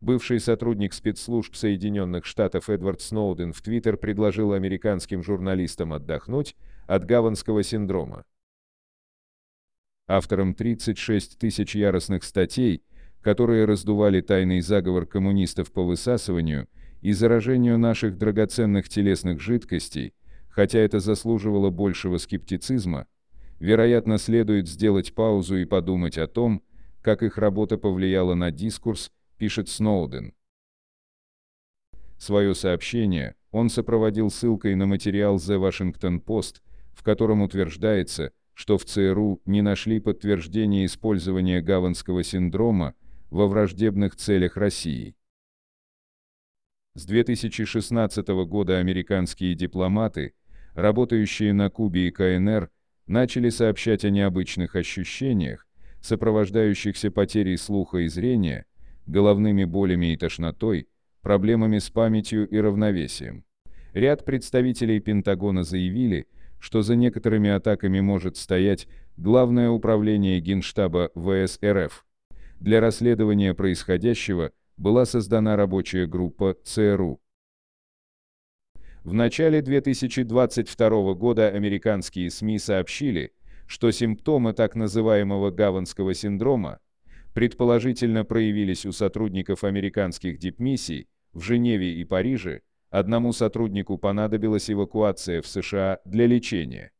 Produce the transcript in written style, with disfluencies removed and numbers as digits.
Бывший сотрудник спецслужб Соединенных Штатов Эдвард Сноуден в Твиттер предложил американским журналистам отдохнуть от гаванского синдрома. Автором 36 тысяч яростных статей, которые раздували тайный заговор коммунистов по высасыванию и заражению наших драгоценных телесных жидкостей, хотя это заслуживало большего скептицизма, вероятно, следует сделать паузу и подумать о том, как их работа повлияла на дискурс, пишет Сноуден. Свое сообщение он сопроводил ссылкой на материал The Washington Post, в котором утверждается, что в ЦРУ не нашли подтверждения использования гаванского синдрома во враждебных целях России. С 2016 года американские дипломаты, работающие на Кубе и КНР, начали сообщать о необычных ощущениях, сопровождающихся потерей слуха и зрения, головными болями и тошнотой, проблемами с памятью и равновесием. Ряд представителей Пентагона заявили, что за некоторыми атаками может стоять Главное управление Генштаба ВС РФ. Для расследования происходящего была создана рабочая группа ЦРУ. В начале 2022 года американские СМИ сообщили, что симптомы так называемого гаванского синдрома предположительно проявились у сотрудников американских дипмиссий в Женеве и Париже. Одному сотруднику понадобилась эвакуация в США для лечения.